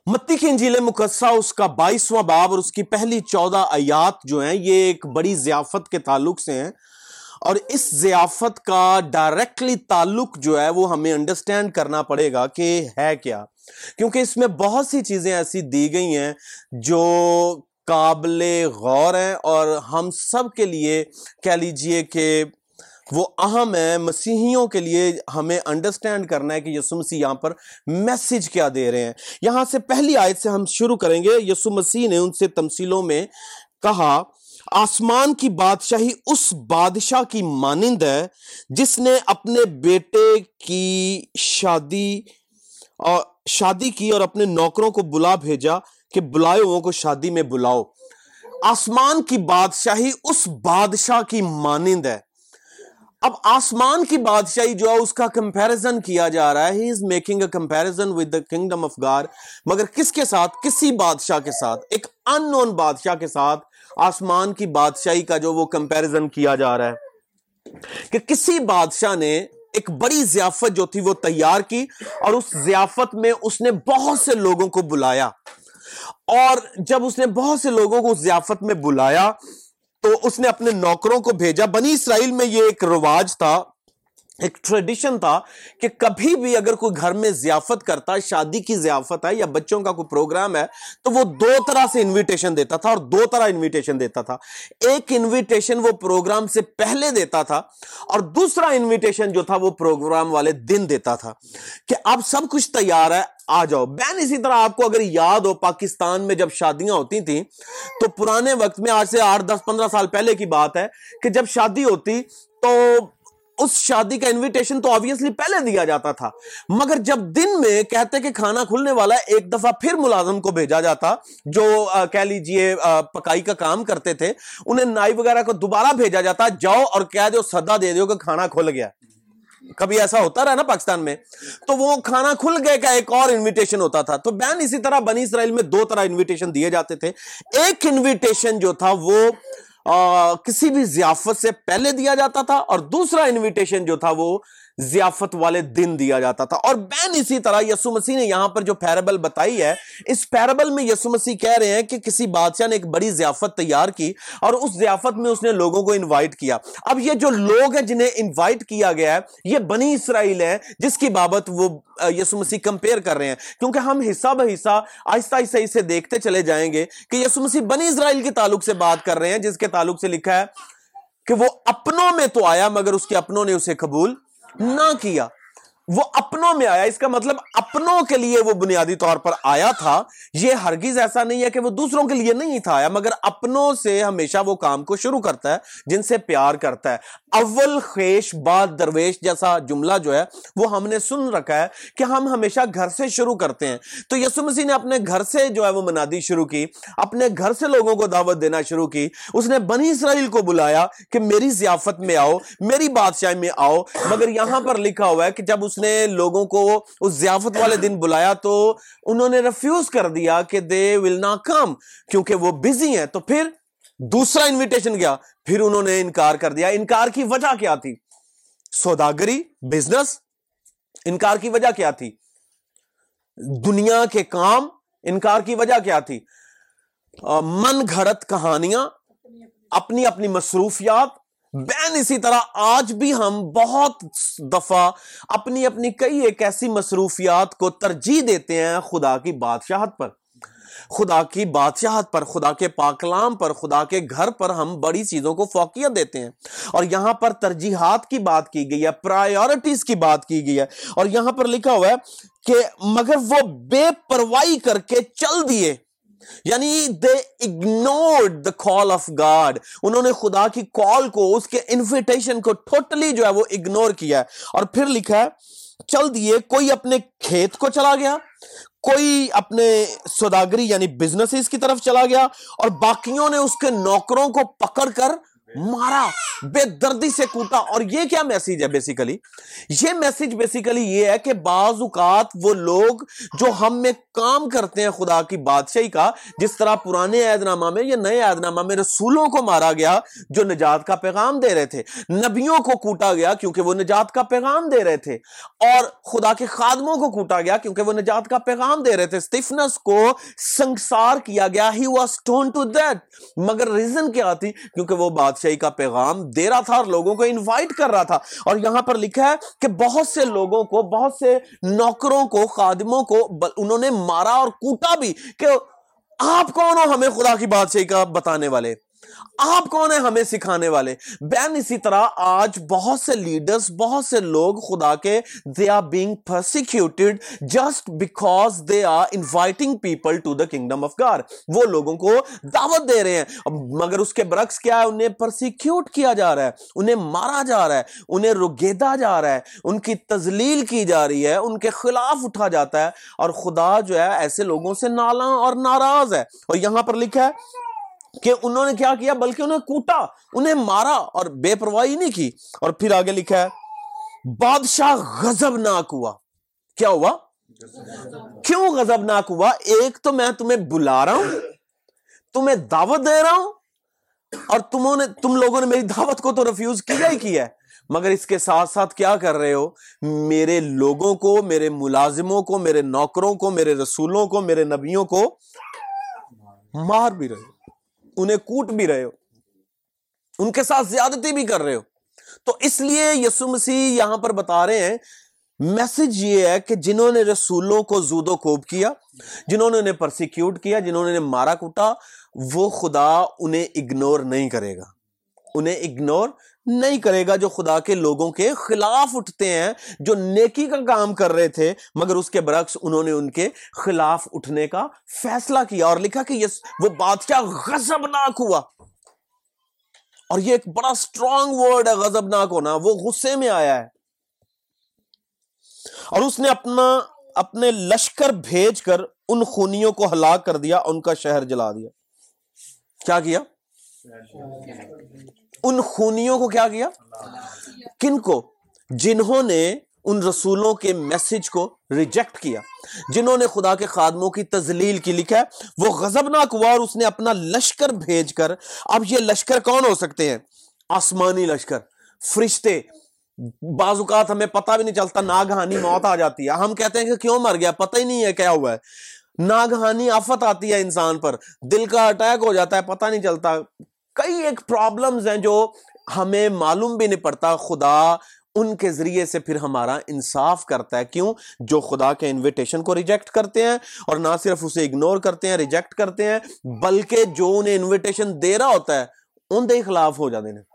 متی کی انجیل مقدسہ اس کا 22واں باب اور اس کی پہلی 14 آیات جو ہیں یہ ایک بڑی ضیافت کے تعلق سے ہیں، اور اس ضیافت کا ڈائریکٹلی تعلق جو ہے وہ ہمیں انڈرسٹینڈ کرنا پڑے گا کہ ہے کیا، کیونکہ اس میں بہت سی چیزیں ایسی دی گئی ہیں جو قابل غور ہیں اور ہم سب کے لیے کہہ لیجئے کہ وہ اہم ہے۔ مسیحیوں کے لیے ہمیں انڈرسٹینڈ کرنا ہے کہ یسوع مسیح یہاں پر میسج کیا دے رہے ہیں۔ یہاں سے پہلی آیت سے ہم شروع کریں گے۔ یسوع مسیح نے ان سے تمثیلوں میں کہا، آسمان کی بادشاہی اس بادشاہ کی مانند ہے جس نے اپنے بیٹے کی شادی کی اور اپنے نوکروں کو بلا بھیجا کہ بلائے ہوئوں کو شادی میں بلاؤ۔ آسمان کی بادشاہی اس بادشاہ کی مانند ہے۔ اب آسمان کی بادشاہی جو ہے اس کا کمپیریزن کیا جا رہا ہے، he is making a comparison with the kingdom of God, مگر کس کے ساتھ؟ کسی بادشاہ کے ساتھ، ایک ان نون بادشاہ کے ساتھ آسمان کی بادشاہی کا جو وہ کمپیریزن کیا جا رہا ہے کہ کسی بادشاہ نے ایک بڑی ضیافت جو تھی وہ تیار کی، اور اس ضیافت میں اس نے بہت سے لوگوں کو بلایا، اور جب اس نے بہت سے لوگوں کو اس ضیافت میں بلایا تو اس نے اپنے نوکروں کو بھیجا۔ بنی اسرائیل میں یہ ایک رواج تھا، ایک ٹریڈیشن تھا کہ کبھی بھی اگر کوئی گھر میں ضیافت کرتا، شادی کی ضیافت ہے یا بچوں کا کوئی پروگرام ہے، تو وہ دو طرح سے انویٹیشن دیتا تھا، اور دو طرح انویٹیشن دیتا تھا۔ ایک انویٹیشن وہ پروگرام سے پہلے دیتا تھا، اور دوسرا انویٹیشن جو تھا وہ پروگرام والے دن دیتا تھا کہ اب سب کچھ تیار ہے، آ جاؤ۔ بین اسی طرح آپ کو اگر یاد ہو، پاکستان میں جب شادیاں ہوتی تھیں تو پرانے وقت میں، آج سے 8 10 15 سال پہلے کی بات ہے، کہ جب شادی ہوتی تو اس شادی کا انویٹیشن تو آبویسلی پہلے دیا جاتا تھا، مگر جب دن میں کہتے کہ کھانا کھلنے والا ہے، ایک دفعہ پھر ملازم کو بھیجا جاتا جو کہہ لیجئے پکائی کا کام کرتے تھے، انہیں نائی وغیرہ کو دوبارہ بھیجا جاتا، جاؤ اور کہہ دو، صدا دے دو کہ کھانا کھل گیا۔ کبھی ایسا ہوتا رہا نا پاکستان میں، تو وہ کھانا کھل گئے کا ایک اور انویٹیشن ہوتا تھا۔ تو بین اسی طرح بنی اسرائیل میں دو طرح انویٹیشن دیے جاتے تھے۔ ایک انویٹیشن جو تھا وہ کسی بھی ضیافت سے پہلے دیا جاتا تھا، اور دوسرا انویٹیشن جو تھا وہ ضیافت والے دن دیا جاتا تھا۔ اور بین اسی طرح یسوع مسیح نے یہاں پر جو پیرابل بتائی ہے، اس پیرابل میں یسوع مسیح کہہ رہے ہیں کہ کسی بادشاہ نے ایک بڑی ضیافت تیار کی، اور اس ضیافت میں اس نے لوگوں کو انوائٹ کیا۔ اب یہ جو لوگ ہیں جنہیں انوائٹ کیا گیا ہے، یہ بنی اسرائیل ہے جس کی بابت وہ یسوع مسیح کمپیئر کر رہے ہیں، کیونکہ ہم حصہ بہ حصہ آہستہ آہستہ اسے دیکھتے چلے جائیں گے کہ یسوع مسیح بنی اسرائیل کے تعلق سے بات کر رہے ہیں، جس کے تعلق سے لکھا ہے کہ وہ اپنوں میں تو آیا مگر اس کے اپنوں نے اسے قبول نہ کیا۔ وہ اپنوں میں آیا، اس کا مطلب اپنوں کے لیے وہ بنیادی طور پر آیا تھا۔ یہ ہرگز ایسا نہیں ہے کہ وہ دوسروں کے لیے نہیں تھا آیا، مگر اپنوں سے ہمیشہ وہ کام کو شروع کرتا ہے جن سے پیار کرتا ہے۔ اول خیش بعد درویش جیسا جملہ جو ہے وہ ہم نے سن رکھا ہے کہ ہم ہمیشہ گھر سے شروع کرتے ہیں۔ تو یسوع مسیح نے اپنے گھر سے جو ہے وہ منادی شروع کی، اپنے گھر سے لوگوں کو دعوت دینا شروع کی۔ اس نے بنی اسرائیل کو بلایا کہ میری ضیافت میں آؤ، میری بادشاہی میں آؤ، مگر یہاں پر لکھا ہوا ہے کہ جب اس نے لوگوں کو اس ضیافت والے دن بلایا تو انہوں نے ریفیوز کر دیا کہ دے ول ناٹ کم، کیونکہ وہ بزی ہیں۔ تو پھر دوسرا انویٹیشن گیا، پھر انہوں نے انکار کر دیا۔ انکار کی وجہ کیا تھی؟ سوداگری، بزنس۔ انکار کی وجہ کیا تھی؟ دنیا کے کام۔ انکار کی وجہ کیا تھی؟ من گھڑت کہانیاں، اپنی اپنی مصروفیات۔ بین اسی طرح آج بھی ہم بہت دفعہ اپنی اپنی کئی ایک ایسی مصروفیات کو ترجیح دیتے ہیں خدا کی بادشاہت پر، خدا کی بادشاہت پر، خدا کے پاکلام پر، خدا کے گھر پر ہم بڑی چیزوں کو فوقیت دیتے ہیں۔ اور یہاں پر ترجیحات کی بات کی گئی ہے، پرائیورٹیز کی بات کی گئی ہے، اور یہاں پر لکھا ہوا ہے کہ مگر وہ بے پرواہی کر کے چل دیے، یعنی they ignored the call of God۔ انہوں نے خدا کی کال کو، اس کے انویٹیشن کو ٹوٹلی جو ہے وہ اگنور کیا ہے۔ اور پھر لکھا ہے چل دیے، کوئی اپنے کھیت کو چلا گیا، کوئی اپنے سوداگری یعنی بزنسز کی طرف چلا گیا، اور باقیوں نے اس کے نوکروں کو پکڑ کر مارا، بے دردی سے کوٹا. اور یہ کیا میسج ہے بیسیکلی؟ یہ میسج بیسیکلی یہ ہے کہ بعض اوقات وہ لوگ جو ہم میں کام کرتے ہیں خدا کی بادشاہی کا، جس طرح پرانے عہد نامہ میں یا نئے عہد نامہ میں رسولوں کو مارا گیا جو نجات کا پیغام دے رہے تھے، نبیوں کو کوٹا گیا کیونکہ وہ نجات کا پیغام دے رہے تھے، اور خدا کے خادموں کو کوٹا گیا کیونکہ وہ نجات کا پیغام دے رہے تھے. اسطفنس کو سنگسار کیا گیا، he was stoned to death. مگر ریزن کیا تھی؟ کیونکہ وہ بادشاہی کا پیغام دے رہا تھا اور لوگوں کو انوائٹ کر رہا تھا. اور یہاں پر لکھا ہے کہ بہت سے لوگوں کو، بہت سے نوکروں کو، خادموں کو انہوں نے مارا اور کوٹا بھی، کہ آپ کون ہو ہمیں خدا کی بادشاہی کا بتانے والے؟ آپ کون ہیں ہمیں سکھانے والے؟ بہن اسی طرح آج بہت سے لیڈرز، بہت سے لوگ خدا کے they are being persecuted just because they are inviting people to the kingdom of God. وہ لوگوں کو دعوت دے رہے ہیں، مگر اس کے برعکس کیا ہے؟ انہیں پرسیکیوٹ کیا جا رہا ہے، انہیں مارا جا رہا ہے، انہیں رگیدا جا رہا ہے، ان کی تذلیل کی جا رہی ہے، ان کے خلاف اٹھا جاتا ہے. اور خدا جو ہے ایسے لوگوں سے نالاں اور ناراض ہے. اور یہاں پر لکھا ہے کہ انہوں نے کیا کیا؟ بلکہ انہیں کوٹا، انہیں مارا اور بے پرواہی نہیں کی. اور پھر آگے لکھا ہے بادشاہ غضبناک ہوا. کیا ہوا؟ کیوں غضبناک ہوا؟ ایک تو میں تمہیں بلا رہا ہوں، تمہیں دعوت دے رہا ہوں، اور تم لوگوں نے میری دعوت کو تو ریفیوز کیا ہی کیا ہے، مگر اس کے ساتھ ساتھ کیا کر رہے ہو؟ میرے لوگوں کو، میرے ملازموں کو، میرے نوکروں کو، میرے رسولوں کو، میرے نبیوں کو مار بھی رہے ہو، انہیں کوٹ بھی رہے ہو، ان کے ساتھ زیادتی بھی کر رہے ہو. تو اس لیے یسوع مسیح یہاں پر بتا رہے ہیں میسج یہ ہے کہ جنہوں نے رسولوں کو زود و کوب کیا، جنہوں نے انہیں پرسیکیوٹ کیا، جنہوں نے انہیں مارا کوٹا، وہ خدا انہیں اگنور نہیں کرے گا، انہیں اگنور نہیں کرے گا. جو خدا کے لوگوں کے خلاف اٹھتے ہیں، جو نیکی کا کام کر رہے تھے مگر اس کے برعکس انہوں نے ان کے خلاف اٹھنے کا فیصلہ کیا. اور لکھا کہ وہ بادشاہ غضبناک ہوا. اور یہ ایک بڑا سٹرونگ ورڈ ہے غضبناک ہونا. وہ غصے میں آیا ہے اور اس نے اپنے لشکر بھیج کر ان خونیوں کو ہلاک کر دیا، ان کا شہر جلا دیا. کیا کیا؟ ان خونیوں کو کیا کیا؟ کن کو؟ جنہوں نے ان رسولوں کے میسج کو ریجیکٹ کیا، جنہوں نے خدا کے خادموں کی تذلیل کی. لکھا ہے وہ غضبناک ہوا اور اس نے اپنا لشکر بھیج کر. اب یہ لشکر کون ہو سکتے ہیں؟ آسمانی لشکر، فرشتے. بعض اوقات ہمیں پتہ بھی نہیں چلتا، ناگہانی موت آ جاتی ہے، ہم کہتے ہیں کہ کیوں مر گیا، پتہ ہی نہیں ہے کیا ہوا ہے. ناگہانی آفت آتی ہے انسان پر، دل کا اٹیک ہو جاتا ہے، پتہ نہیں چلتا. کئی ایک پرابلمز ہیں جو ہمیں معلوم بھی نہیں پڑتا. خدا ان کے ذریعے سے پھر ہمارا انصاف کرتا ہے. کیوں؟ جو خدا کے انویٹیشن کو ریجیکٹ کرتے ہیں، اور نہ صرف اسے اگنور کرتے ہیں، ریجیکٹ کرتے ہیں، بلکہ جو انہیں انویٹیشن دے رہا ہوتا ہے ان دے خلاف ہو جاتے ہیں.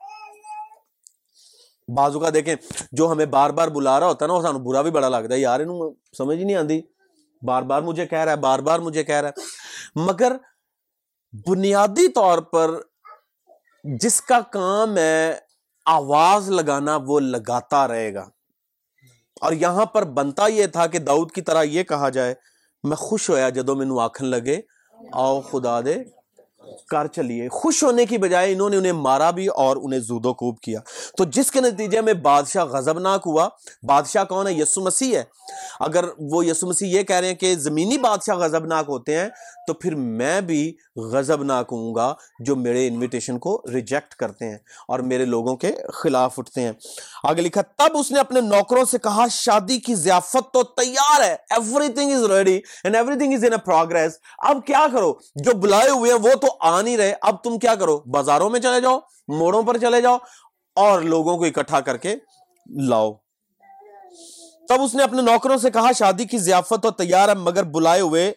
بازو کا دیکھیں جو ہمیں بار بار بلا رہا ہوتا ہے نا، سانو برا بھی بڑا لگتا ہے، یار انہوں سمجھ ہی نہیں آتی، بار بار مجھے کہہ رہا ہے، بار بار مجھے کہہ رہا ہے. مگر بنیادی طور پر جس کا کام ہے آواز لگانا، وہ لگاتا رہے گا. اور یہاں پر بنتا یہ تھا کہ داؤد کی طرح یہ کہا جائے، میں خوش ہویا جدوں مینوں آکھن لگے آؤ خدا دے کر چلیے. خوش ہونے کی بجائے انہوں نے انہیں مارا بھی اور انہیں زود و کوب کیا. تو جس کے نتیجے میں بادشاہ غضبناک ہوا. بادشاہ کون ہے؟ یسوع مسیح ہے. اگر وہ یسوع مسیح یہ کہہ رہے ہیں کہ زمینی بادشاہ غضبناک ہوتے ہیں، تو پھر میں بھی غضبناک ہوں گا جو میرے انویٹیشن کو ریجیکٹ کرتے ہیں اور میرے لوگوں کے خلاف اٹھتے ہیں. آگے لکھا تب اس نے اپنے نوکروں سے کہا شادی کی ضیافت تو تیار ہے، everything is ready and everything is in progress. اب کیا کرو؟ جو بلائے ہوئے ہیں وہ تو آ نہیں رہے، اب تم کیا کرو؟ بازاروں میں چلے جاؤ، موڑوں پر چلے جاؤ اور لوگوں کو اکٹھا کر کے لاؤ. تب اس نے اپنے نوکروں سے کہا شادی کی ضیافت تو تیار ہے، مگر بلائے ہوئے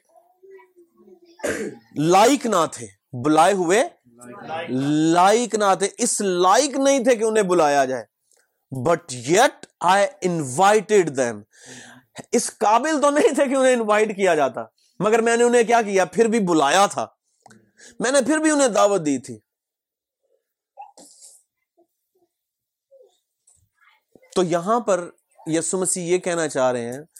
لائق نہ تھے. بلائے ہوئے لائق نہ تھے، اس لائق نہیں تھے کہ انہیں بلایا جائے. But yet I invited them. اس قابل تو نہیں تھے کہ انہیں انوائٹ کیا جاتا، مگر میں نے انہیں کیا کیا؟ پھر بھی بلایا تھا، میں نے پھر بھی انہیں دعوت دی تھی. تو یہاں پر یسوع مسیح یہ کہنا چاہ رہے ہیں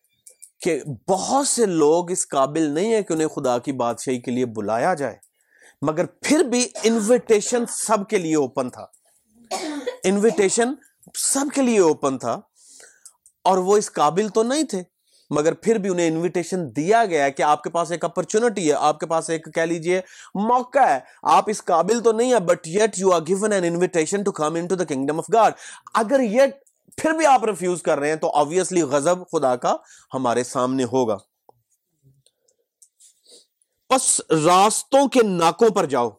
کہ بہت سے لوگ اس قابل نہیں ہیں کہ انہیں خدا کی بادشاہی کے لیے بلایا جائے، مگر پھر بھی انویٹیشن سب کے لیے اوپن تھا, انویٹیشن سب کے لیے اوپن تھا, اور وہ اس قابل تو نہیں تھے, مگر پھر بھی انہیں انویٹیشن دیا گیا ہے کہ آپ کے پاس ایک اپرچونٹی ہے, آپ کے پاس ایک کہہ لیجئے موقع ہے, آپ اس قابل تو نہیں ہے, but yet you are given an invitation to come into the kingdom of God. اگر یہ پھر بھی آپ ریفیوز کر رہے ہیں تو obviously غضب خدا کا ہمارے سامنے ہوگا. پس راستوں کے ناکوں پر جاؤ,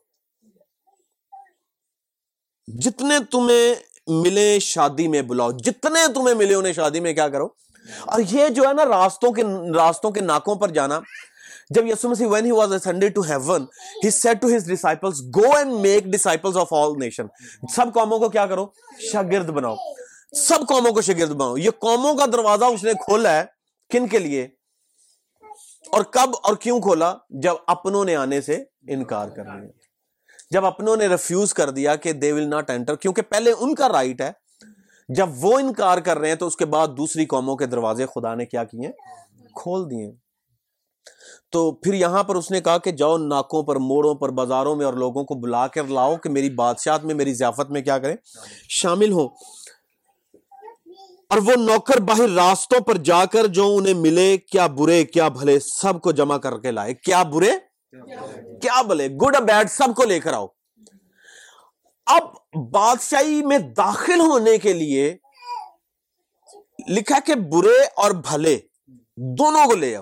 جتنے تمہیں ملے شادی میں بلاؤ, جتنے تمہیں ملے انہیں شادی میں کیا کرو. اور یہ جو ہے نا راستوں کے ناکوں پر جانا, جب یسوع مسیح when he was ascended to heaven he said to his disciples go and make disciples of all nations, سب قوموں کو کیا کرو, شاگرد بناؤ, سب قوموں کو شاگرد بناؤ. یہ قوموں کا دروازہ اس نے کھولا ہے کن کے لیے, اور کب اور کیوں کھولا؟ جب اپنوں نے آنے سے انکار کر دیا, جب اپنوں نے ریفیوز کر دیا کہ they will not enter, کیونکہ پہلے ان کا رائٹ ہے, جب وہ انکار کر رہے ہیں تو اس کے بعد دوسری قوموں کے دروازے خدا نے کیا کیے, کھول دیے. تو پھر یہاں پر اس نے کہا کہ جاؤ ناکوں پر, موڑوں پر, بازاروں میں, اور لوگوں کو بلا کر لاؤ کہ میری بادشاہت میں, میری ضیافت میں کیا کریں, شامل ہوں. اور وہ نوکر باہر راستوں پر جا کر جو انہیں ملے, کیا برے کیا بھلے, سب کو جمع کر کے لائے. کیا برے کیا بھلے, گڈ اور بیڈ, سب کو لے کر آؤ. اب بادشاہی میں داخل ہونے کے لیے لکھا کہ برے اور بھلے دونوں کو لے آؤ.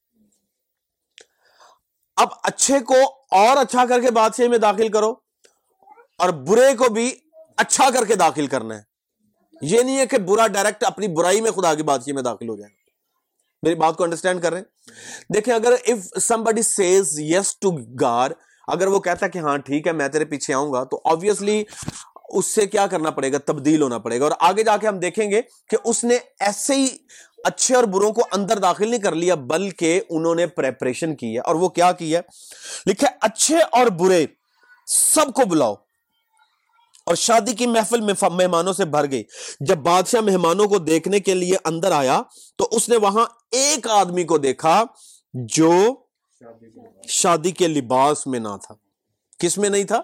اب اچھے کو اور اچھا کر کے بادشاہی میں داخل کرو, اور برے کو بھی اچھا کر کے داخل کرنا ہے. یہ نہیں ہے کہ برا ڈائریکٹ اپنی برائی میں خدا کی بادشاہی میں داخل ہو جائے. میری بات کو انڈرسٹینڈ کر رہے ہیں؟ دیکھیں, اگر if somebody says yes to God, اگر وہ کہتا ہے کہ ہاں ٹھیک ہے میں تیرے پیچھے آؤں گا, تو obviously اس سے کیا کرنا پڑے گا, تبدیل ہونا پڑے گا. اور آگے جا کے ہم دیکھیں گے کہ اس نے ایسے ہی اچھے اور بروں کو اندر داخل نہیں کر لیا, بلکہ انہوں نے پریپریشن کی ہے. اور وہ کیا کی ہے, لکھا ہے اچھے اور برے سب کو بلاؤ. اور شادی کی محفل میں مہمانوں سے بھر گئی. جب بادشاہ مہمانوں کو دیکھنے کے لیے اندر آیا تو اس نے وہاں ایک آدمی کو دیکھا جو شادی کے لباس میں نہ تھا. کس میں نہیں تھا؟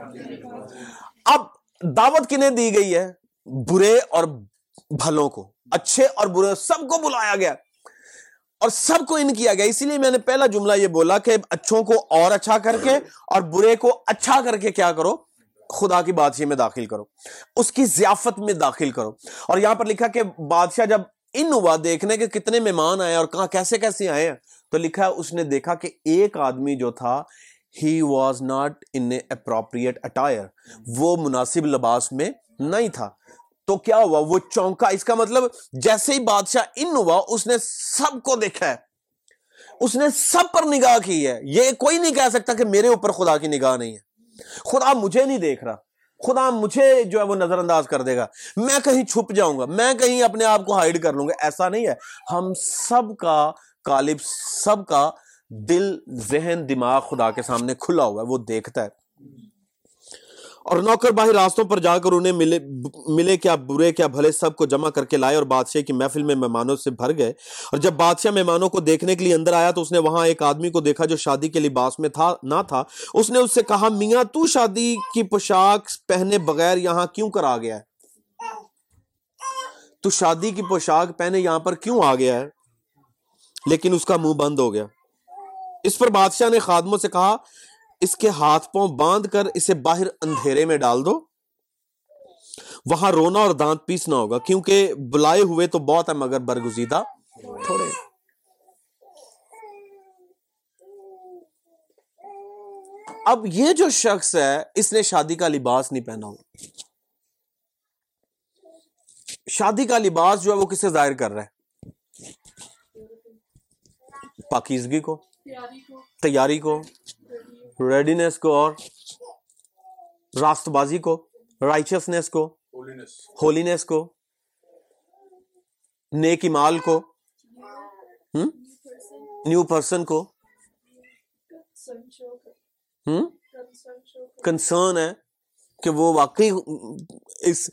اب دعوت کنہیں دی گئی ہے؟ برے اور بھلوں کو, اچھے اور برے سب کو بلایا گیا اور سب کو ان کیا گیا. اسی لیے میں نے پہلا جملہ یہ بولا کہ اچھوں کو اور اچھا کر کے اور برے کو اچھا کر کے کیا کرو, خدا کی بادشاہی میں داخل کرو, اس کی ضیافت میں داخل کرو. اور یہاں پر لکھا کہ بادشاہ جب ان ہوا دیکھنے کے کتنے مہمان آئے اور کہاں کیسے کیسے آئے ہیں, تو لکھا ہے اس نے دیکھا کہ ایک آدمی جو تھا he was not in a appropriate attire, وہ مناسب لباس میں نہیں تھا. تو کیا ہوا, وہ چونکا. اس کا مطلب جیسے ہی بادشاہ ان ہوا اس نے سب کو دیکھا ہے, اس نے سب پر نگاہ کی ہے. یہ کوئی نہیں کہہ سکتا کہ میرے اوپر خدا کی نگاہ نہیں ہے, خدا مجھے نہیں دیکھ رہا, خدا مجھے جو ہے وہ نظر انداز کر دے گا, میں کہیں چھپ جاؤں گا, میں کہیں اپنے آپ کو ہائیڈ کر لوں گا. ایسا نہیں ہے. ہم سب کا غالب, سب کا دل, ذہن, دماغ خدا کے سامنے کھلا ہوا ہے, وہ دیکھتا ہے. اور نوکر باہر راستوں پر جا کر انہیں ملے کیا برے کیا بھلے سب کو جمع کر کے لائے, اور بادشاہ کی محفل میں مہمانوں سے بھر گئے. اور جب بادشاہ مہمانوں کو دیکھنے کے لیے اندر آیا تو اس نے وہاں ایک آدمی کو دیکھا جو شادی کے لباس میں نہ تھا. اس نے اس سے کہا, میاں تو شادی کی پوشاک پہنے بغیر یہاں کیوں کر آ گیا ہے؟ تو شادی کی پوشاک پہنے یہاں پر کیوں آ گیا ہے؟ لیکن اس کا منہ بند ہو گیا. اس پر بادشاہ نے خادموں سے کہا, اس کے ہاتھ پاؤں باندھ کر اسے باہر اندھیرے میں ڈال دو, وہاں رونا اور دانت پیسنا ہوگا, کیونکہ بلائے ہوئے تو بہت ہے مگر برگزیدہ تھوڑے. اب یہ جو شخص ہے اس نے شادی کا لباس نہیں پہنا ہوگا. شادی کا لباس جو ہے وہ کسے ظاہر کر رہا ہے؟ پاکیزگی کو, تیاری کو, ریڈینس کو, اور راست بازی کو, رائچسنس کو, ہولینس کو, نیک مال کو, نیو پرسن کو, کنسرن ہے کہ وہ واقعی اس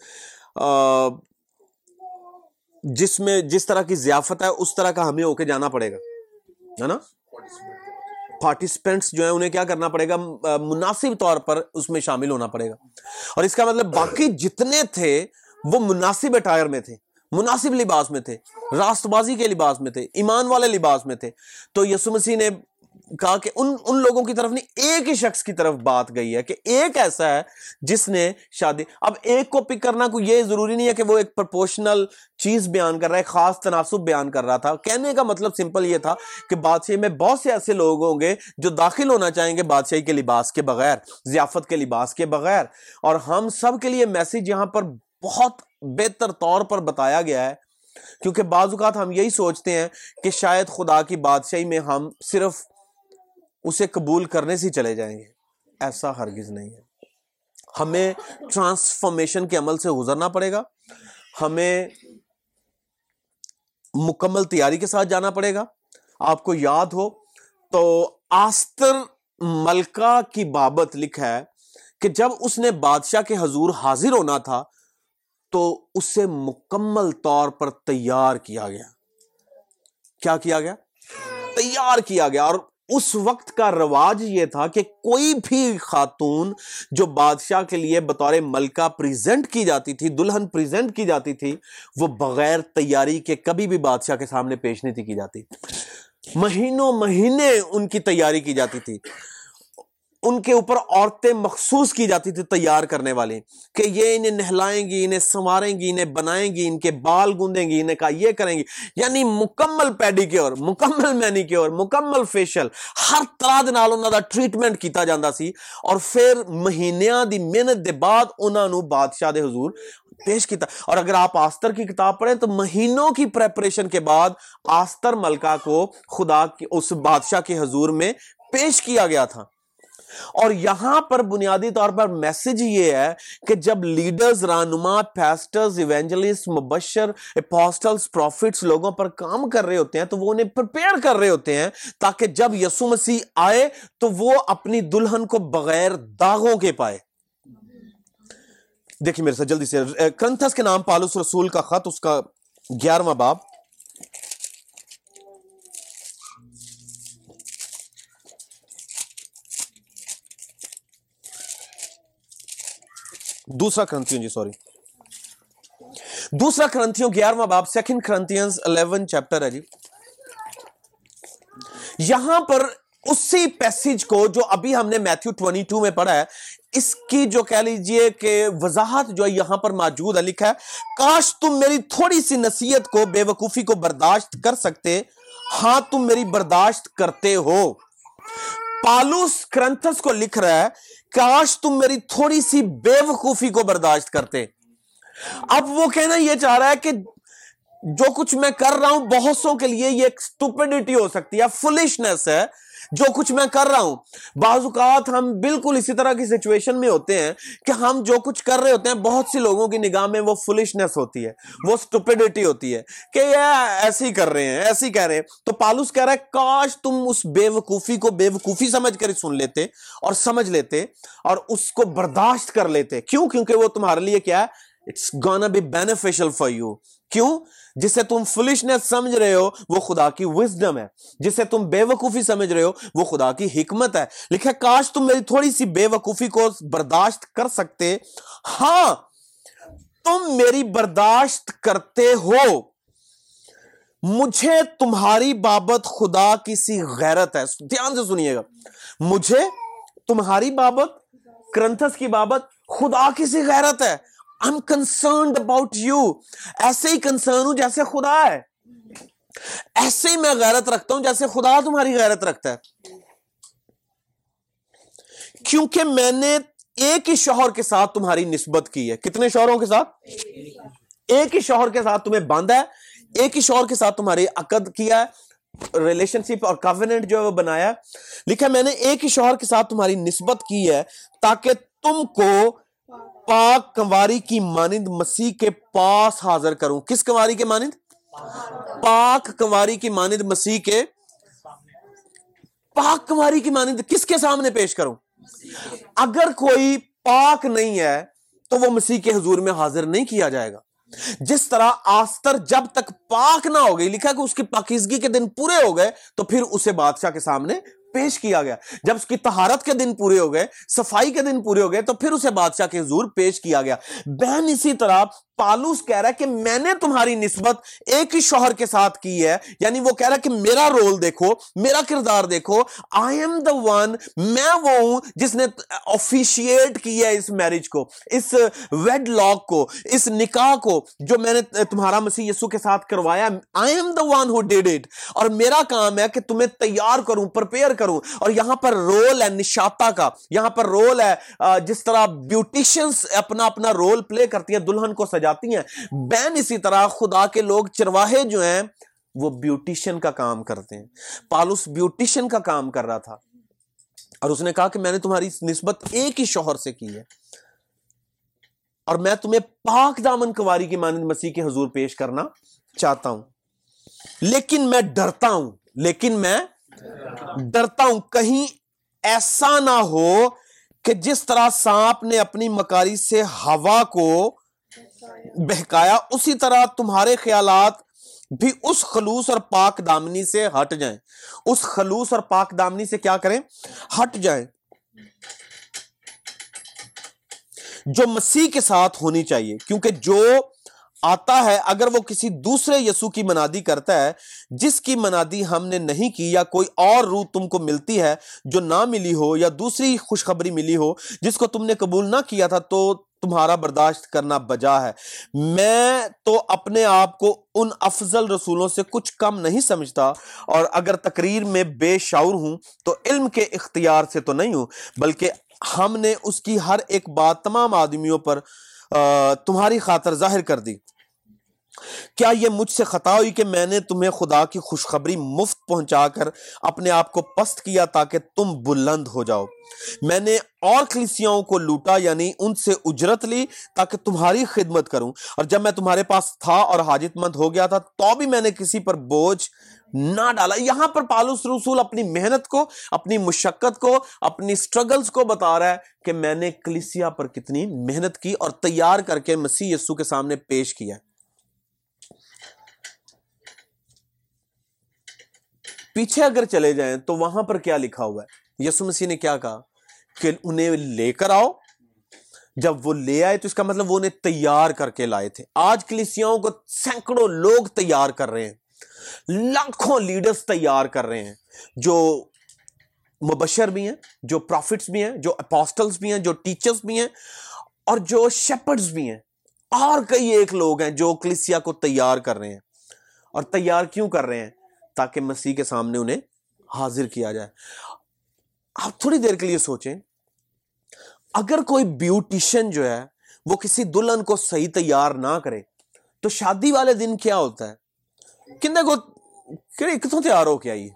جس طرح کی ضیافت ہے اس طرح کا ہمیں ہو کے جانا پڑے گا, ہے نا. پارٹیسپینٹس جو ہیں انہیں کیا کرنا پڑے گا؟ مناسب طور پر اس میں شامل ہونا پڑے گا. اور اس کا مطلب باقی جتنے تھے وہ مناسب اٹائر میں تھے، مناسب لباس میں تھے، راست بازی کے لباس میں تھے، ایمان والے لباس میں تھے. تو یسوع مسیح نے کہا کہ ان لوگوں کی طرف نہیں، ایک ہی شخص کی طرف بات گئی ہے کہ ایک ایسا ہے جس نے شادی. اب ایک کو پک کرنا کوئی یہ ضروری نہیں ہے کہ وہ ایک پرپورشنل چیز بیان کر رہا ہے، خاص تناسب بیان کر رہا تھا. کہنے کا مطلب سمپل یہ تھا کہ بادشاہی میں بہت سے ایسے لوگ ہوں گے جو داخل ہونا چاہیں گے بادشاہی کے لباس کے بغیر، ضیافت کے لباس کے بغیر. اور ہم سب کے لیے میسج یہاں پر بہت بہتر طور پر بتایا گیا ہے، کیونکہ بعض اوقات ہم یہی سوچتے ہیں کہ شاید خدا کی بادشاہی میں ہم صرف اسے قبول کرنے سے چلے جائیں گے. ایسا ہرگز نہیں ہے. ہمیں ٹرانسفارمیشن کے عمل سے گزرنا پڑے گا، ہمیں مکمل تیاری کے ساتھ جانا پڑے گا. آپ کو یاد ہو تو آستر ملکہ کی بابت لکھا ہے کہ جب اس نے بادشاہ کے حضور حاضر ہونا تھا تو اسے مکمل طور پر تیار کیا گیا. کیا کیا گیا؟ تیار کیا گیا. اور اس وقت کا رواج یہ تھا کہ کوئی بھی خاتون جو بادشاہ کے لیے بطور ملکہ پریزنٹ کی جاتی تھی، دلہن پریزنٹ کی جاتی تھی، وہ بغیر تیاری کے کبھی بھی بادشاہ کے سامنے پیش نہیں تھی کی جاتی. مہینوں مہینے ان کی تیاری کی جاتی تھی. ان کے اوپر عورتیں مخصوص کی جاتی تھی تیار کرنے والی، کہ یہ انہیں نہلائیں گی، انہیں سنواریں گی، انہیں بنائیں گی، ان کے بال گوندیں گی، انہیں کہا یہ کریں گی. یعنی مکمل پیڈی کیور، مکمل مینی کیور، مکمل فیشل، ہر طرح دے نال انہاں دا ٹریٹمنٹ کیتا جاندا سی. اور پھر مہینیاں دی محنت دے بعد انہاں نو بادشاہ دے حضور پیش کیتا. اور اگر آپ آستر کی کتاب پڑھیں تو مہینوں کی پریپریشن کے بعد آستر ملکہ کو خدا کی اس بادشاہ کے حضور میں پیش کیا گیا تھا. اور یہاں پر بنیادی طور پر میسج یہ ہے کہ جب لیڈرز، رہنما، پیسٹرز، ایونجلسٹ، مبشر، اپوسٹلز، پروفٹس لوگوں پر کام کر رہے ہوتے ہیں تو وہ انہیں پریپیئر کر رہے ہوتے ہیں تاکہ جب یسوع مسیح آئے تو وہ اپنی دلہن کو بغیر داغوں کے پائے. دیکھیں میرے ساتھ جلدی سے کرنتھس کے نام پالوس رسول کا خط، اس کا 11واں باب، دوسرا کرنتھیوں 11واں باب، 2 Corinthians 11 چیپٹر ہے جی. یہاں پر اسی پیسج کو جو ابھی ہم نے میتھیو 22 میں پڑھا ہے، اس کی جو کہہ لیجئے کہ وضاحت جو یہاں پر موجود ہے. لکھا ہے کاش تم میری تھوڑی سی نصیحت کو، بے وقوفی کو برداشت کر سکتے. ہاں تم میری برداشت کرتے ہو. پالوس کرنتھس کو لکھ رہا ہے کاش تم میری تھوڑی سی بے وقوفی کو برداشت کرتے. اب وہ کہنا یہ چاہ رہا ہے کہ جو کچھ میں کر رہا ہوں بہت سوں کے لیے یہ ایک سٹوپیڈیٹی ہو سکتی ہے، فولشنس ہے جو کچھ میں کر رہا ہوں. بعض اوقات ہم بالکل اسی طرح کی سچویشن میں ہوتے ہیں کہ ہم جو کچھ کر رہے ہوتے ہیں بہت سی لوگوں کی نگاہ میں وہ فولشنس ہوتی ہے، وہ سٹوپیڈیٹی ہوتی ہے کہ یہ ایسی کر رہے ہیں، ایسی کہہ رہے ہیں. تو پالوس کہہ رہا ہے کاش تم اس بے وقوفی کو بے وقوفی سمجھ کر سن لیتے اور سمجھ لیتے اور اس کو برداشت کر لیتے. کیوں؟ کیونکہ وہ تمہارے لیے کیا ہے؟ It's gonna be beneficial for you. کیوں؟ جسے تم فولشنس سمجھ رہے ہو وہ خدا کی وزڈم ہے، جسے تم بے وقوفی سمجھ رہے ہو وہ خدا کی حکمت ہے. لکھا کاش تم میری تھوڑی سی بے وقوفی کو برداشت کر سکتے. ہاں تم میری برداشت کرتے ہو. مجھے تمہاری بابت خدا کی سی غیرت ہے. دھیان سے سنیے گا، مجھے تمہاری بابت، کرنتھس کی بابت خدا کی سی غیرت ہے. I'm concerned about you. ایسے ہی کنسرن ہوں جیسے خدا ہے، ایسے ہی میں غیرت رکھتا ہوں جیسے خدا تمہاری غیرت رکھتا ہے. کیونکہ میں نے ایک ہی شوہر کے ساتھ تمہاری نسبت کی ہے. کتنے شوہروں کے ساتھ؟ ایک ہی شوہر کے ساتھ تمہیں باندھا ہے، ایک ہی شوہر کے ساتھ تمہاری عقد کیا ہے، ریلیشن شپ اور کووننٹ جو ہے وہ بنایا. لکھا میں نے ایک ہی شوہر کے ساتھ تمہاری نسبت کی ہے تاکہ تم کو پاک کنواری کی مانند مسیح کے پاس حاضر کروں. کس کنواری کے مانند؟ پاک کنواری کی مانند مسیح کے، پاک کنواری کی مانند کس کے سامنے پیش کروں؟ اگر کوئی پاک نہیں ہے تو وہ مسیح کے حضور میں حاضر نہیں کیا جائے گا. جس طرح آستر جب تک پاک نہ ہو گئی، لکھا کہ اس کی پاکیزگی کے دن پورے ہو گئے تو پھر اسے بادشاہ کے سامنے پیش کیا گیا. جب اس کی طہارت کے دن پورے ہو گئے, صفائی کے دن پورے ہو گئے, تو پھر اسے بادشاہ کے حضور پیش کیا گیا. بہن اسی طرح پالوس کہہ رہا ہے کہ میں نے تمہاری نسبت ایک ہی شوہر کے ساتھ کی ہے, یعنی وہ کہہ رہا ہے کہ میرا رول دیکھو, میرا کردار دیکھو, آئی ایم دا ون, میں وہ ہوں جس نے آفیشیٹ کیا ہے اس میرج کو, اس ویڈ لاک کو, اس نکاح کو جو میں نے تمہارا مسیح یسوع کے ساتھ کروایا. I am the one who did it, اور میرا کام ہے کہ تمہیں تیار کروں, پرپیئر کروں. اور یہاں پر رول ہے نشاتا کا, یہاں پر رول ہے جس طرح بیوٹیشنز اپنا اپنا رول پلے کرتی ہیں, دلہن کو سجاتی ہیں. بہن اسی طرح خدا کے لوگ چرواہے جو ہیں وہ بیوٹیشن کا کام کرتے ہیں. پالوس بیوٹیشن کا کام کر رہا تھا, اور اس نے کہا کہ میں نے تمہاری نسبت ایک ہی شوہر سے کی ہے, اور میں تمہیں پاک دامن کنواری کی مانند مسیح کے حضور پیش کرنا چاہتا ہوں. لیکن میں ڈرتا ہوں کہیں ایسا نہ ہو کہ جس طرح سانپ نے اپنی مکاری سے ہوا کو بہکایا, اسی طرح تمہارے خیالات بھی اس خلوص اور پاک دامنی سے ہٹ جائیں. اس خلوص اور پاک دامنی سے کیا کریں؟ ہٹ جائیں, جو مسیح کے ساتھ ہونی چاہیے. کیونکہ جو آتا ہے اگر وہ کسی دوسرے یسوع کی منادی کرتا ہے جس کی منادی ہم نے نہیں کی, یا کوئی اور روح تم کو ملتی ہے جو نہ ملی ہو, یا دوسری خوشخبری ملی ہو جس کو تم نے قبول نہ کیا تھا, تو تمہارا برداشت کرنا بجا ہے. میں تو اپنے آپ کو ان افضل رسولوں سے کچھ کم نہیں سمجھتا, اور اگر تقریر میں بے شعور ہوں تو علم کے اختیار سے تو نہیں ہوں, بلکہ ہم نے اس کی ہر ایک بات تمام آدمیوں پر تمہاری خاطر ظاہر کر دی. کیا یہ مجھ سے خطا ہوئی کہ میں نے تمہیں خدا کی خوشخبری مفت پہنچا کر اپنے آپ کو پست کیا تاکہ تم بلند ہو جاؤ؟ میں نے اور کلیسیاؤں کو لوٹا, یعنی ان سے اجرت لی تاکہ تمہاری خدمت کروں, اور جب میں تمہارے پاس تھا اور حاجت مند ہو گیا تھا تو بھی میں نے کسی پر بوجھ نہ ڈالا. یہاں پر پالوس رسول اپنی محنت کو, اپنی مشقت کو, اپنی سٹرگلز کو بتا رہا ہے کہ میں نے کلیسیا پر کتنی محنت کی اور تیار کر کے مسیح یسوع کے سامنے پیش کیا. پیچھے اگر چلے جائیں تو وہاں پر کیا لکھا ہوا ہے؟ یسوع مسیح نے کیا کہا کہ انہیں لے کر آؤ. جب وہ لے آئے تو اس کا مطلب وہ انہیں تیار کر کے لائے تھے. آج کلیسیاؤں کو سینکڑوں لوگ تیار کر رہے ہیں, لاکھوں لیڈرز تیار کر رہے ہیں, جو مبشر بھی ہیں, جو پروفٹس بھی ہیں, جو اپوسٹلز بھی ہیں, جو ٹیچرز بھی ہیں, اور جو شیپرڈز بھی ہیں, اور کئی ایک لوگ ہیں جو کلیسیا کو تیار کر رہے ہیں. اور تیار کیوں کر رہے ہیں؟ تاکہ مسیح کے سامنے انہیں حاضر کیا جائے. آپ تھوڑی دیر کے لیے سوچیں, اگر کوئی بیوٹیشن جو ہے وہ کسی دلہن کو صحیح تیار نہ کرے تو شادی والے دن کیا ہوتا ہے؟ کتنے کو کتوں تیار ہو کے آئی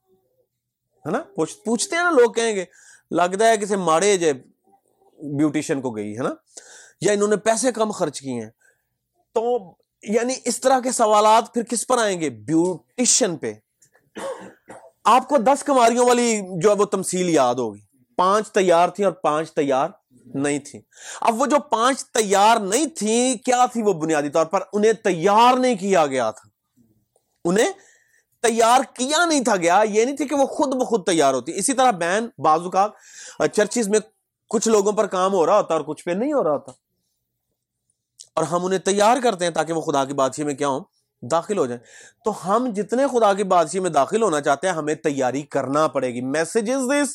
ہے نا, پوچھتے ہیں نا لوگ, کہیں گے لگتا ہے کسی ماڑے جے بیوٹیشن کو گئی ہے نا, یا انہوں نے پیسے کم خرچ کیے ہیں. تو یعنی اس طرح کے سوالات پھر کس پر آئیں گے؟ بیوٹیشن پہ. آپ کو 10 کماریوں والی جو ہے وہ تمثیل یاد ہوگی, 5 تیار تھیں اور 5 تیار نہیں تھیں. اب وہ جو 5 تیار نہیں تھیں کیا تھی وہ؟ بنیادی طور پر انہیں تیار نہیں کیا گیا تھا, انہیں تیار کیا نہیں تھا گیا. یہ نہیں تھی کہ وہ خود بخود تیار ہوتی. اسی طرح بہن بعض اوقات چرچز میں کچھ لوگوں پر کام ہو رہا ہوتا اور کچھ پہ نہیں ہو رہا ہوتا, اور ہم انہیں تیار کرتے ہیں تاکہ وہ خدا کی بادشاہی میں کیا ہوں؟ داخل ہو جائیں. تو ہم جتنے خدا کی بادشاہی میں داخل ہونا چاہتے ہیں ہمیں تیاری کرنا پڑے گی. میسج از دس,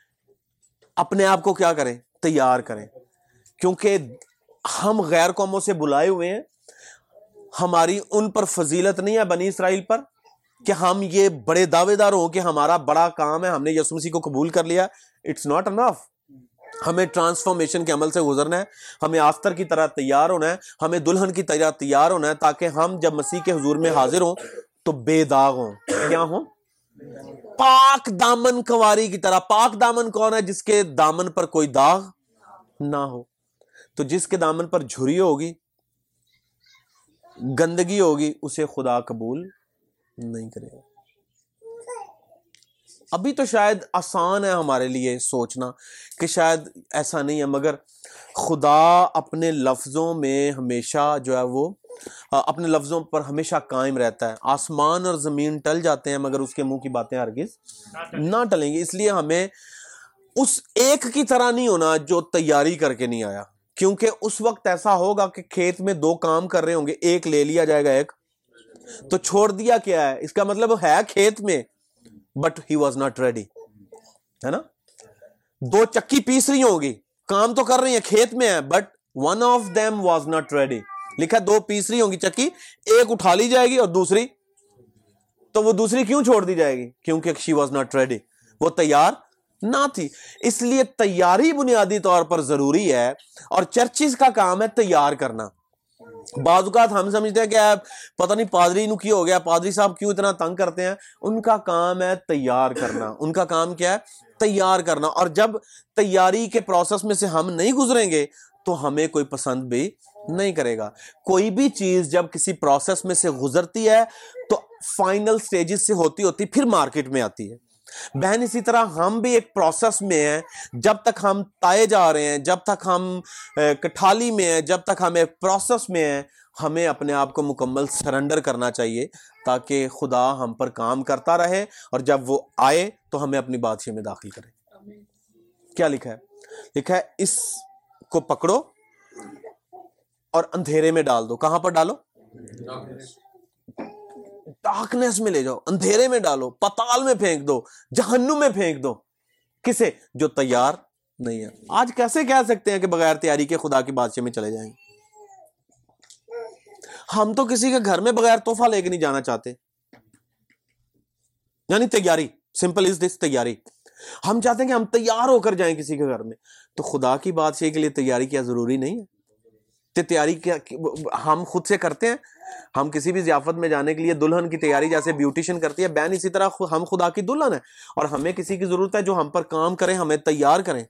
اپنے آپ کو کیا کریں؟ تیار کریں, کیونکہ ہم غیر قوموں سے بلائے ہوئے ہیں. ہماری ان پر فضیلت نہیں ہے بنی اسرائیل پر کہ ہم یہ بڑے دعوے دار ہوں کہ ہمارا بڑا کام ہے, ہم نے یسوع مسیح کو قبول کر لیا. It's not enough. ہمیں ٹرانسفارمیشن کے عمل سے گزرنا ہے, ہمیں آستر کی طرح تیار ہونا ہے, ہمیں دلہن کی طرح تیار ہونا ہے, تاکہ ہم جب مسیح کے حضور میں حاضر ہوں تو بے داغ ہوں. کیا ہوں؟ پاک دامن کنواری کی طرح. پاک دامن کون ہے؟ جس کے دامن پر کوئی داغ نہ ہو. تو جس کے دامن پر جھری ہوگی, گندگی ہوگی, اسے خدا قبول نہیں کرے گا. ابھی تو شاید آسان ہے ہمارے لیے سوچنا کہ شاید ایسا نہیں ہے, مگر خدا اپنے لفظوں میں ہمیشہ جو ہے وہ اپنے لفظوں پر ہمیشہ قائم رہتا ہے. آسمان اور زمین ٹل جاتے ہیں مگر اس کے منہ کی باتیں ہرگز نہ ٹلیں گی. اس لیے ہمیں اس ایک کی طرح نہیں ہونا جو تیاری کر کے نہیں آیا, کیونکہ اس وقت ایسا ہوگا کہ کھیت میں 2 کام کر رہے ہوں گے, ایک لے لیا جائے گا, ایک تو چھوڑ دیا. کیا ہے اس کا مطلب؟ ہے کھیت میں but he was not ready, ہے نا. 2 چکی پیس رہی ہوگی, کام تو کر رہی ہیں, کھیت میں ہے, but one of them was not ready. لکھا 2 پیس رہی ہوں گی چکی, ایک اٹھا لی جائے گی اور دوسری, تو وہ دوسری کیوں چھوڑ دی جائے گی؟ کیونکہ she was not ready, وہ تیار نہ تھی. اس لیے تیاری بنیادی طور پر ضروری ہے, اور چرچز کا کام ہے تیار کرنا. بعض اوقات ہم سمجھتے ہیں کہ پتہ نہیں پادری نو کی ہو گیا, پادری صاحب کیوں اتنا تنگ کرتے ہیں. ان کا کام ہے تیار کرنا. ان کا کام کیا ہے؟ تیار کرنا. اور جب تیاری کے پروسیس میں سے ہم نہیں گزریں گے تو ہمیں کوئی پسند بھی نہیں کرے گا. کوئی بھی چیز جب کسی پروسیس میں سے گزرتی ہے تو فائنل سٹیجز سے ہوتی پھر مارکیٹ میں آتی ہے. بہن اسی طرح ہم بھی ایک پروسیس میں ہیں. جب تک ہم تائے جا رہے ہیں, جب تک ہم کٹھالی میں ہیں, جب تک ہم ایک پروسیس میں ہیں, ہمیں اپنے آپ کو مکمل سرنڈر کرنا چاہیے تاکہ خدا ہم پر کام کرتا رہے, اور جب وہ آئے تو ہمیں اپنی بادشاہی میں داخل کرے. کیا لکھا ہے؟ لکھا ہے اس کو پکڑو اور اندھیرے میں ڈال دو. کہاں پر ڈالو؟ ڈارکنیس میں لے جاؤ, اندھیرے میں ڈالو, پتال میں پھینک دو, جہنم میں پھینک دو. کسے؟ جو تیار نہیں ہے. آج کیسے کہہ سکتے ہیں کہ بغیر تیاری کے خدا کی بادشاہی میں چلے جائیں؟ ہم تو کسی کے گھر میں بغیر تحفہ لے کے نہیں جانا چاہتے. یعنی تیاری, سمپل از دس, تیاری. ہم چاہتے ہیں کہ ہم تیار ہو کر جائیں کسی کے گھر میں. تو خدا کی بادشاہی کے لیے تیاری کیا ضروری نہیں ہے؟ تیاری کیا ہم خود سے کرتے ہیں؟ ہم کسی بھی ضیافت میں جانے کے لیے دلہن کی تیاری جیسے بیوٹیشن کرتی ہے بہن, اسی طرح ہم خدا کی دلہن ہیں, اور ہمیں کسی کی ضرورت ہے جو ہم پر کام کریں, ہمیں تیار کریں.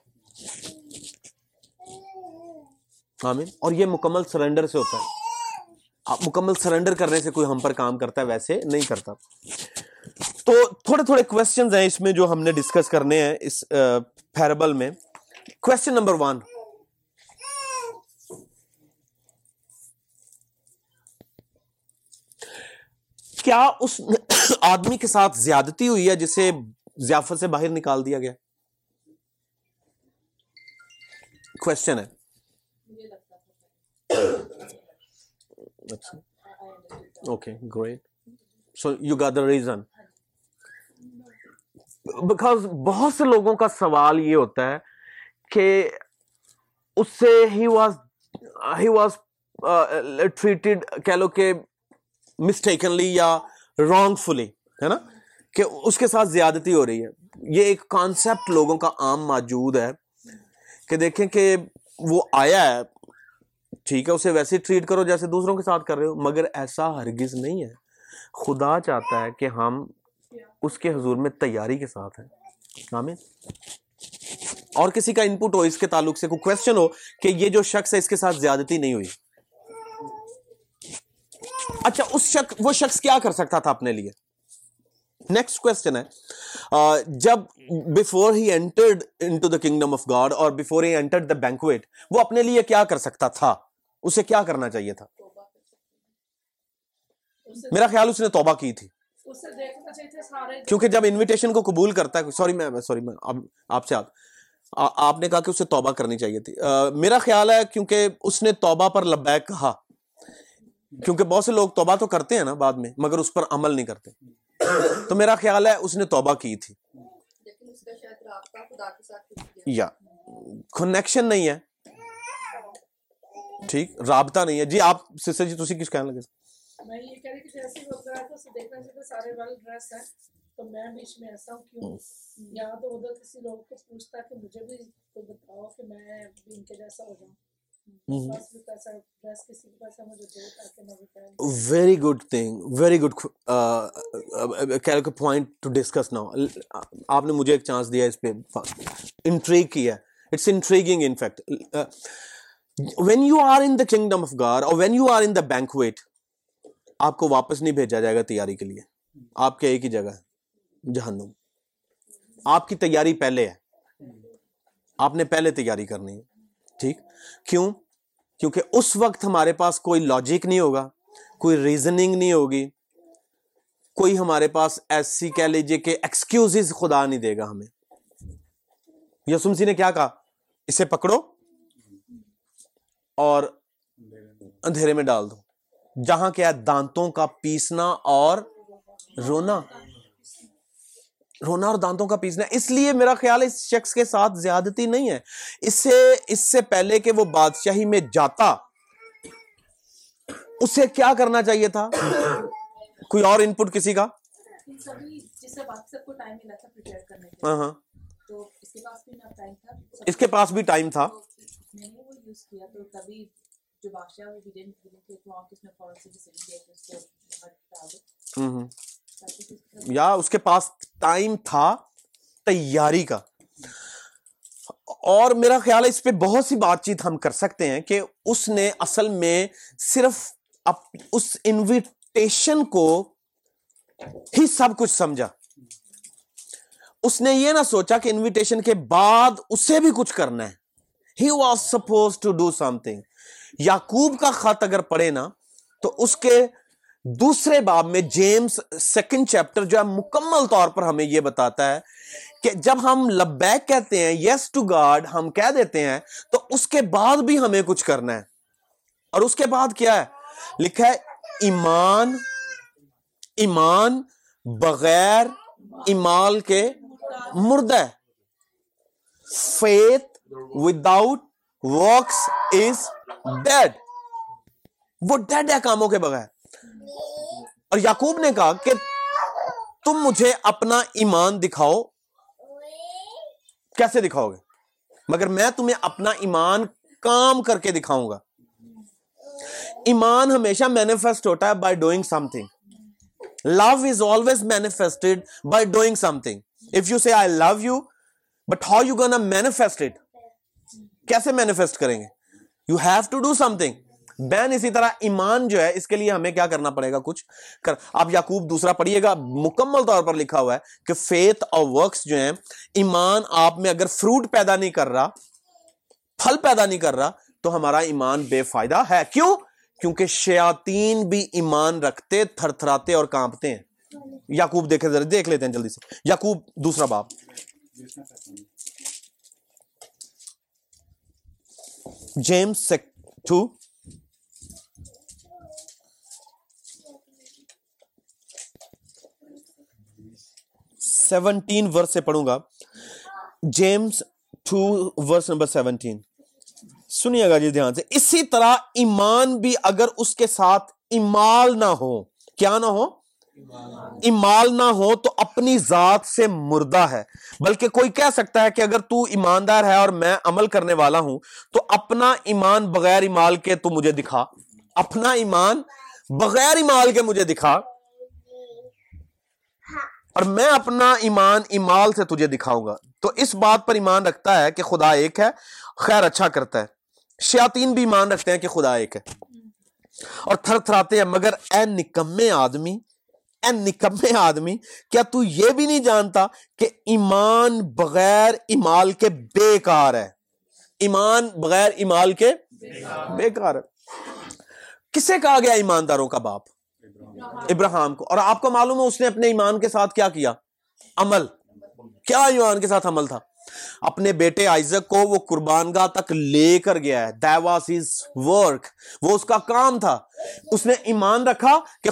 آمین. اور یہ مکمل سرنڈر سے ہوتا ہے. مکمل سرنڈر کرنے سے کوئی ہم پر کام کرتا ہے, ویسے نہیں کرتا. تو تھوڑے کویسچنز ہیں اس میں جو ہم نے ڈسکس کرنے ہیں اس پیرابل میں. کویسچن نمبر 1, کیا اس آدمی کے ساتھ زیادتی ہوئی ہے جسے ضیافت سے باہر نکال دیا گیا؟ کویسچن ہے. Okay great. So you got the reason. Because بہت سے لوگوں کا سوال یہ ہوتا ہے کہ اس سے ہی واز ٹریٹڈ, کہہ لو کہ مسٹیکنلی یا رانگ فلی, ہے نا, کہ اس کے ساتھ زیادتی ہو رہی ہے. یہ ایک کانسیپٹ لوگوں کا عام موجود ہے کہ دیکھیں کہ وہ آیا ہے, ٹھیک ہے, اسے ویسے ٹریٹ کرو جیسے دوسروں کے ساتھ کر رہے ہو, مگر ایسا ہرگز نہیں ہے. خدا چاہتا ہے کہ ہم اس کے حضور میں تیاری کے ساتھ ہیں. آمین. اور کسی کا انپٹ ہو اس کے تعلق سے, کوئی کویسچن ہو کہ یہ جو شخص ہے اس کے ساتھ زیادتی نہیں ہوئی. اچھا, وہ شخص کیا کر سکتا تھا اپنے لیے؟ نیکسٹ کویسچن ہے, جب before he entered into the kingdom of God اور before he entered the banquet, وہ اپنے لیے کیا کر سکتا تھا؟ اسے کیا کرنا چاہیے تھا؟ میرا خیال اس نے توبہ کی تھی, کیونکہ جب انویٹیشن کو قبول کرتا ہے, سوری میں آپ سے آپ نے کہا کہ اسے توبہ کرنی چاہیے تھی. میرا خیال ہے کیونکہ اس نے توبہ پر لبیک کہا, کیونکہ بہت سے لوگ توبہ تو کرتے ہیں نا بعد میں, مگر اس پر عمل نہیں کرتے. تو میرا خیال ہے اس نے توبہ کی تھی. یا کنیکشن نہیں ہے, ٹھیک, رابطہ نہیں ہے. جی آپ سسٹر جی تسی کچھ کہنے لگے؟ میں یہ کہہ رہی کہ جیسے ہی ہوتا ہے تو اسے دیکھنا چاہیے سارے ویل ڈریس ہیں تو میں بیچ میں ایسا ہوں کیوں, یا تو ادھر کسی لوگ کو پوچھتا کہ مجھے بھی تو بتاؤ کہ میں بھی ان کے جیسا ہو جاؤں. Very good thing, very good point to discuss now. آپ نے مجھے ایک چانس دیا اس پہ, انٹریگ کیا. It's intriguing in fact. When you are in the kingdom of God اور when you are in the banquet, آپ کو واپس نہیں بھیجا جائے گا تیاری کے لیے. آپ کے ایک ہی جگہ ہے, جہنم. آپ کی تیاری پہلے ہے, آپ نے پہلے تیاری کرنی ہے, ٹھیک. کیوں؟ کیونکہ اس وقت ہمارے پاس کوئی لاجک نہیں ہوگا, کوئی ریزننگ نہیں ہوگی, کوئی ہمارے پاس ایسی کہہ لیجئے کہ ایکسکیوزز خدا نہیں دے گا ہمیں. یسوع مسیح نے کیا کہا؟ اسے پکڑو اور اندھیرے میں ڈال دو, جہاں کیا ہے دانتوں کا پیسنا اور رونا, رونا اور دانتوں کا پیسنا. اس لیے میرا خیال ہے اس شخص کے ساتھ زیادتی نہیں ہے. اس سے پہلے کہ وہ بادشاہی میں جاتا, اسے کیا کرنا چاہیے تھا؟ کوئی اور ان پٹ کسی کا؟ ہاں, اس کے پاس بھی ٹائم تھا. یا اس کے پاس ٹائم تھا تیاری کا. اور میرا خیال ہے اس پہ بہت سی بات چیت ہم کر سکتے ہیں کہ اس نے اصل میں صرف اس انویٹیشن کو ہی سب کچھ سمجھا. اس نے یہ نہ سوچا کہ انویٹیشن کے بعد اسے بھی کچھ کرنا ہے. He was supposed to do something. یعقوب کا خط اگر پڑھے نا تو اس کے دوسرے باب میں جیمز 2 چیپٹر جو ہے مکمل طور پر ہمیں یہ بتاتا ہے کہ جب ہم لبیک کہتے ہیں, یس ٹو گاڈ ہم کہہ دیتے ہیں, تو اس کے بعد بھی ہمیں کچھ کرنا ہے. اور اس کے بعد کیا ہے لکھا ہے؟ ایمان بغیر اعمال کے مردہ ہے. faith without works is dead. وہ ڈیڈ ہے کاموں کے بغیر. اور یعقوب نے کہا کہ تم مجھے اپنا ایمان دکھاؤ. کیسے دکھاؤ گے؟ مگر میں تمہیں اپنا ایمان کام کر کے دکھاؤں گا. ایمان ہمیشہ مینیفیسٹ ہوتا ہے by doing something. Love is always manifested by doing something. If you say I love you, but how you gonna manifest it? کیسے manifest کریں گے؟ You have to do something. بین اسی طرح ایمان جو ہے اس کے لیے ہمیں کیا کرنا پڑے گا؟ کچھ کر. آپ یعقوب 2 پڑھیے گا, مکمل طور پر لکھا ہوا ہے کہ فیتھ اور ورکس جو ہیں, ایمان آپ میں اگر فروٹ پیدا نہیں کر رہا, پھل پیدا نہیں کر رہا, تو ہمارا ایمان بے فائدہ ہے. کیوں؟ کیونکہ شیاطین بھی ایمان رکھتے, تھر تھراتے اور کانپتے ہیں. یعقوب دیکھ لیتے ہیں جلدی سے. یعقوب 2 باب, جیمز 2 17 ورس سے پڑھوں گا. جیمز 2 ورس نمبر 17 سنیے گا جی دھیان سے. اسی طرح ایمان بھی اگر اس کے ساتھ ایمال نہ ہو, کیا نہ ہو؟ ایمال نہ ہو, تو اپنی ذات سے مردہ ہے. بلکہ کوئی کہہ سکتا ہے کہ اگر تو ایماندار ہے اور میں عمل کرنے والا ہوں, تو اپنا ایمان بغیر ایمال کے تو مجھے دکھا. اپنا ایمان بغیر ایمال کے مجھے دکھا, اور میں اپنا ایمان ایمال سے تجھے دکھاؤں گا. تو اس بات پر ایمان رکھتا ہے کہ خدا ایک ہے, خیر اچھا کرتا ہے. شیاطین بھی ایمان رکھتے ہیں کہ خدا ایک ہے اور تھر تھراتے ہیں. مگر اے نکمے آدمی, کیا تو یہ بھی نہیں جانتا کہ ایمان بغیر ایمال کے بیکار ہے؟ ایمان بغیر ایمال کے بیکار ہے. کسے کہا گیا ایمانداروں کا باپ؟ ابراہیم کو. اور آپ کو معلوم ہے اس نے اپنے ایمان کے ساتھ کیا کیا؟ عمل. کیا ایمان کے ساتھ عمل تھا؟ اپنے بیٹے آئزک کو وہ قربان گاہ تک لے کر گیا ہے. That was his work. وہ اس کا کام تھا. اس نے ایمان رکھا کہ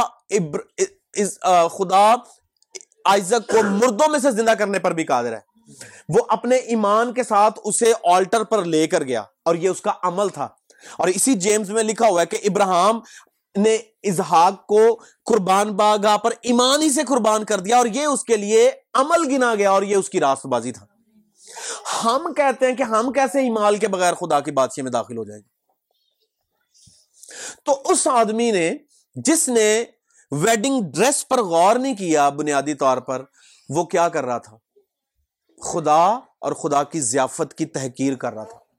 خدا آئزک کو مردوں میں سے زندہ کرنے پر بھی قادر ہے. وہ اپنے ایمان کے ساتھ اسے آلٹر پر لے کر گیا, اور یہ اس کا عمل تھا. اور اسی جیمز میں لکھا ہوا ہے کہ ابراہیم نے اسحاق کو قربان گاہ پر ایمان ہی سے قربان کر دیا, اور یہ اس کے لیے عمل گنا گیا, اور یہ اس کی راست بازی تھا. ہم کہتے ہیں کہ ہم کیسے ایمان کے بغیر خدا کی بادشاہی میں داخل ہو جائیں گے؟ تو اس آدمی نے جس نے ویڈنگ ڈریس پر غور نہیں کیا بنیادی طور پر, وہ کیا کر رہا تھا؟ خدا اور خدا کی ضیافت کی تحقیر کر رہا تھا.